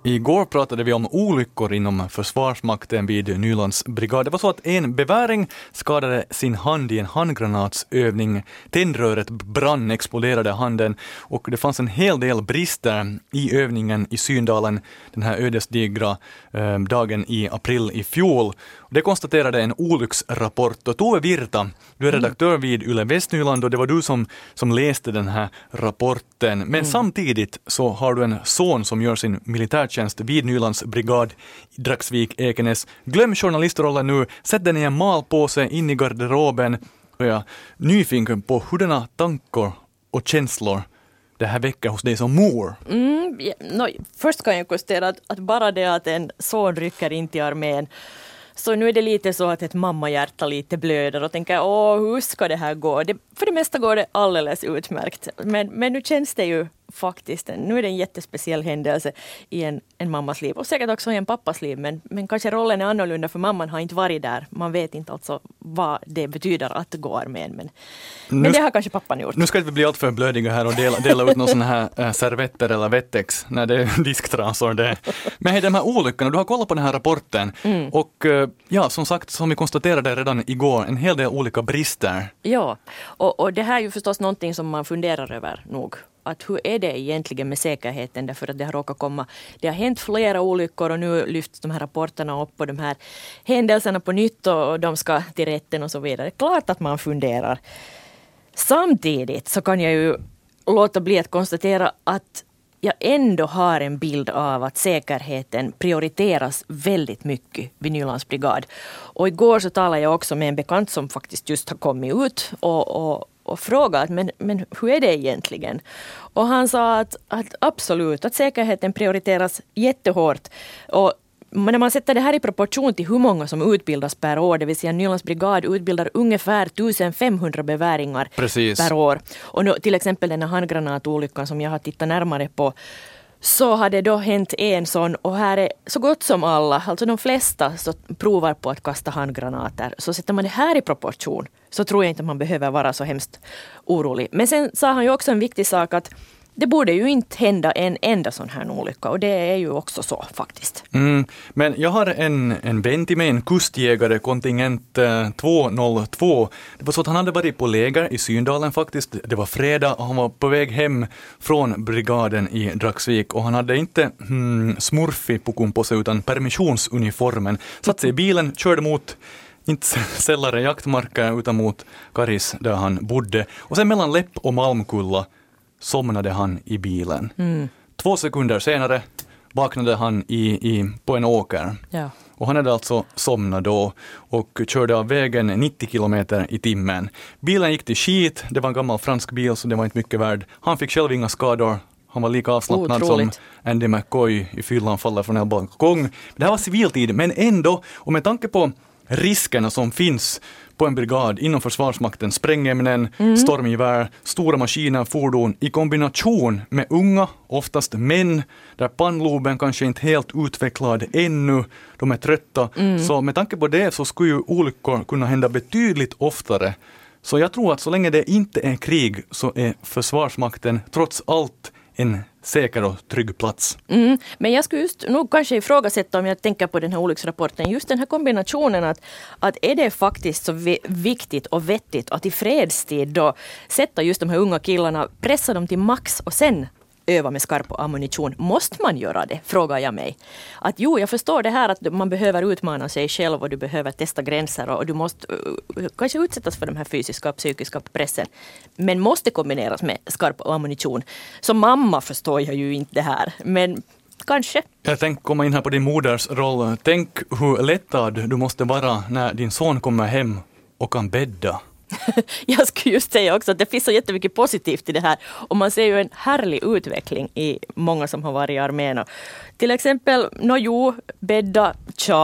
Igår pratade vi om olyckor inom försvarsmakten vid Nylands brigad. Det var så att en beväring skadade sin hand i en handgranatsövning. Tändröret brann, exploderade handen och det fanns en hel del brister i övningen i Syndalen den här ödesdigra dagen i april i fjol. Det konstaterade en olycksrapport och Tove Virta, du är redaktör vid Yle Västnyland och det var du som läste den här rapporten. Men samtidigt så har du en son som gör sin militärtjänst vid Nylands brigad i Dragsvik-Ekenäs. Glöm journalistrollen nu, sätt den i en malpåse in i garderoben och jag är nyfiken på hurdana tankar och känslor det här väcker hos dig som mor. Först kan jag konstatera att bara det att en son rycker in till armén, så nu är det lite så att ett mammahjärta lite blöder och tänker, hur ska det här gå? För det mesta går det alldeles utmärkt. Men nu känns det ju faktiskt, nu är det en jättespeciell händelse i en mammas liv och säkert också i en pappas liv, men kanske rollen är annorlunda för mamman har inte varit där. Man vet inte alltså vad det betyder att gå armén, men det har kanske pappan gjort. Nu ska vi bli allt för blödiga här och dela ut någon sån här servetter eller vettex när det är disktrasor det. Men de här olyckorna, du har kollat på den här rapporten och ja, som sagt, som vi konstaterade redan igår, en hel del olika brister. Ja, och det här är ju förstås någonting som man funderar över nog. Att hur är det egentligen med säkerheten, därför att det har råkat komma. Det har hänt flera olyckor och nu lyfts de här rapporterna upp och de här händelserna på nytt och de ska till rätten och så vidare. Klart att man funderar. Samtidigt så kan jag ju låta bli att konstatera att jag ändå har en bild av att säkerheten prioriteras väldigt mycket vid Nylands brigad. Och igår så talade jag också med en bekant som faktiskt just har kommit ut och frågat, men hur är det egentligen? Och han sa att absolut, att säkerheten prioriteras jättehårt. Och när man sätter det här i proportion till hur många som utbildas per år, det vill säga Nylands brigad utbildar ungefär 1500 beväringar per år. Och nu, till exempel den här handgranatolyckan som jag har tittat närmare på, så har det då hänt en sån, och här är så gott som alla, alltså de flesta, så provar på att kasta handgranater. Så sätter man det här i proportion så tror jag inte man behöver vara så hemskt orolig. Men sen sa han ju också en viktig sak, att det borde ju inte hända en enda sån här olycka, och det är ju också så faktiskt. Men jag har en vän till mig, en kustjägare, kontingent 202. Det var så att han hade varit på läger i Syndalen faktiskt. Det var fredag och han var på väg hem från brigaden i Dragsvik och han hade inte smurfipukun på sig utan permissionsuniformen. Satt sig i bilen, körde mot inte sällare jaktmarker utan mot Karis där han bodde. Och sen mellan Läpp och Malmkulla somnade han i bilen. 2 sekunder senare vaknade han på en åker. Ja. Och han hade alltså somnat då och körde av vägen 90 kilometer i timmen. Bilen gick till skit, det var en gammal fransk bil så det var inte mycket värd. Han fick själv inga skador. Han var lika avslappnad som Andy McCoy i fyllan faller från en balkong. Det här var civiltid, men ändå, och med tanke på riskerna som finns på en brigad inom försvarsmakten, sprängämnen, stormgevär, stora maskiner, fordon i kombination med unga, oftast män, där pannloben kanske inte helt utvecklad ännu, de är trötta. Så med tanke på det så skulle ju olyckor kunna hända betydligt oftare. Så jag tror att så länge det inte är krig så är försvarsmakten trots allt en säker och trygg plats. Men jag skulle just nog kanske ifrågasätta, om jag tänker på den här olycksrapporten, just den här kombinationen att är det faktiskt så viktigt och vettigt att i fredstid då sätta just de här unga killarna, pressa dem till max och sen öva med skarp ammunition. Måste man göra det, frågar jag mig. Att jag förstår det här att man behöver utmana sig själv och du behöver testa gränser och du måste kanske utsättas för de här fysiska och psykiska pressen. Men måste kombineras med skarp ammunition. Som mamma förstår jag ju inte det här, men kanske. Jag tänkte komma in här på din moders roll. Tänk hur lättad du måste vara när din son kommer hem och kan bädda. Jag skulle just säga också att det finns så jättemycket positivt i det här. Och man ser ju en härlig utveckling i många som har varit i armén. Till exempel, bädda,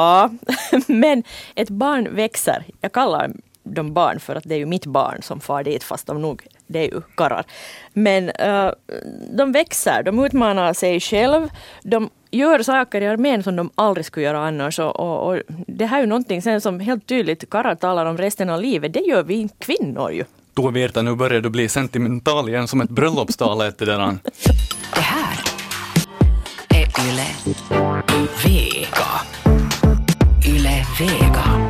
men ett barn växer. Jag kallar dem barn för att det är ju mitt barn som far dit, fast det är ju karrar. Men de växer, de utmanar sig själv, de gör saker i armén som de aldrig skulle göra annars. Och det här är ju någonting sen som helt tydligt karrar talar om resten av livet. Det gör vi kvinnor ju. Då vet jag, nu börjar du bli sentimental igen som ett bröllopstal efter det. Det här är Yle. Vega. Yle Vega.